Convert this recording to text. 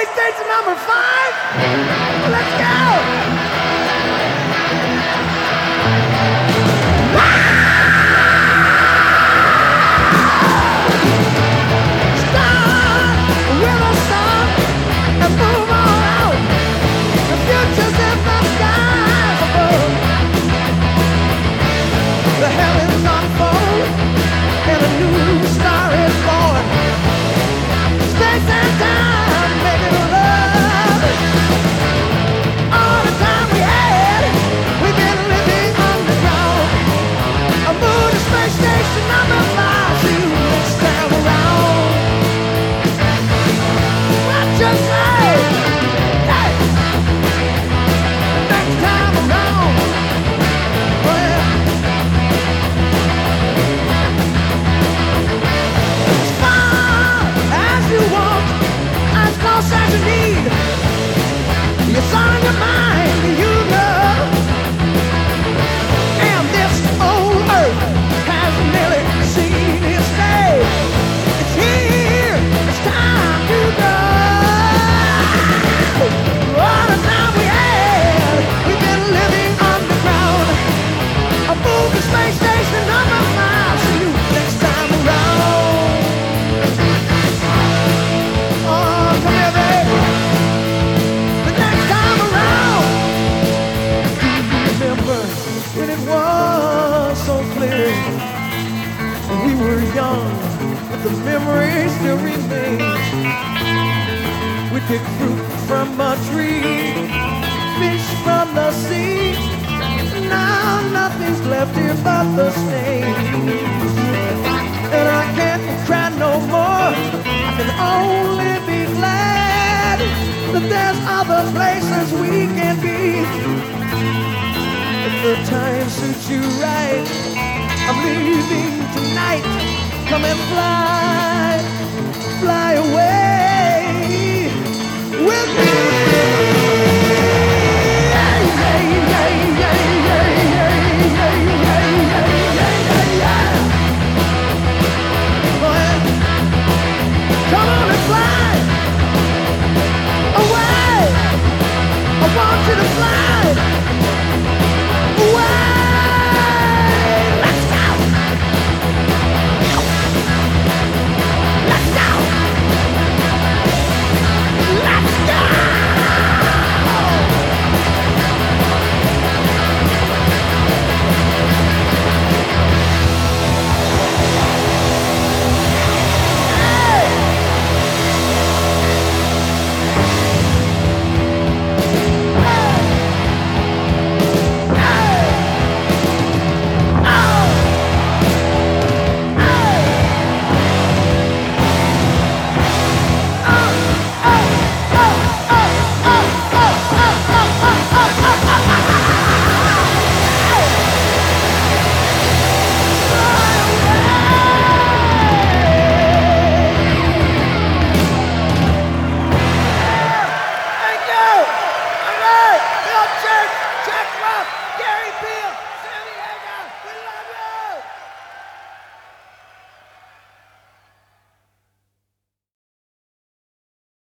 Space Station #5. Let's go. Start with a song and move on out. The future's in the skies above. The heavens unfold and a new star is born. Space and time making love. All the time we had, we've been living underground. A moon to Space Station #5. See you next time around. What you say? Hey, next time around. Oh yeah. As far as you want, as close as you need. It's on your mind, you know. And this old earth has nearly seen its day. It's here, it's time to go. All the time we had, we've been living underground. A move to Space Station #5. See you next time around. Oh, come here, baby. The next time around. Do you remember when it was so clear? We were young, but the memory still remains. We picked fruit from a tree, fish from the sea. Now nothing's left here but the stains. And I can't cry no more. I can only be glad that there's other places we can be. If the time suits you right, I'm leaving tonight. Come and fly